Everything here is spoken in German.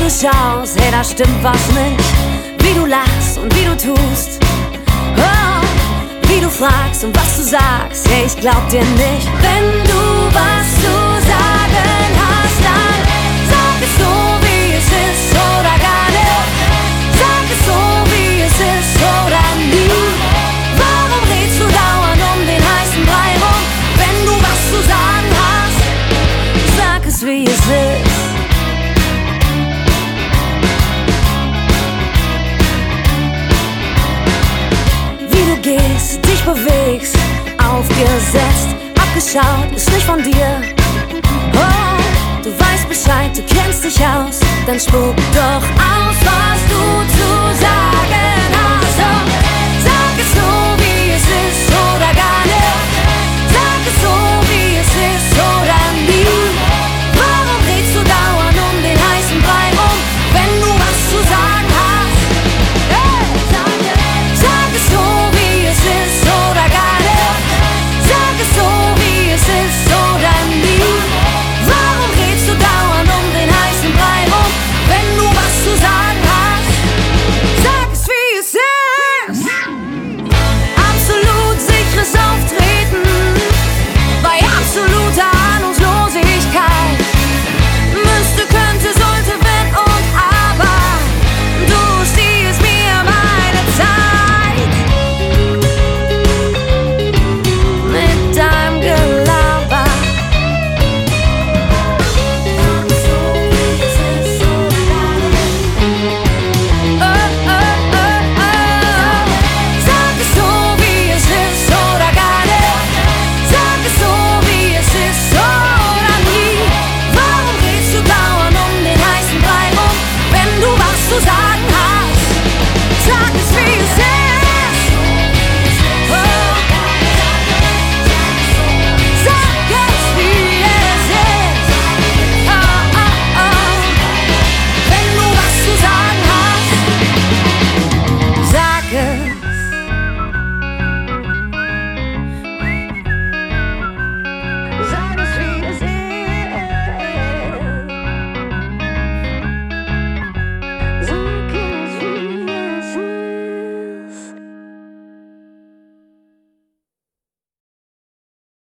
schaust, hey, da stimmt was nicht. Wie du lachst und wie du tust, oh, wie du fragst und was du sagst, hey, ich glaub dir nicht. Wenn du was zu sagen hast, dann sag es so, wie es ist oder gar nicht. Sag es so, wie es ist oder nie. Warum redst du dauernd um den heißen Brei rum? Wenn du was zu sagen hast, sag es, wie es ist. Gehst, dich bewegst, aufgesetzt, abgeschaut, ist nicht von dir. Oh, du weißt Bescheid, du kennst dich aus, dann spuck doch aus, was du zu sagen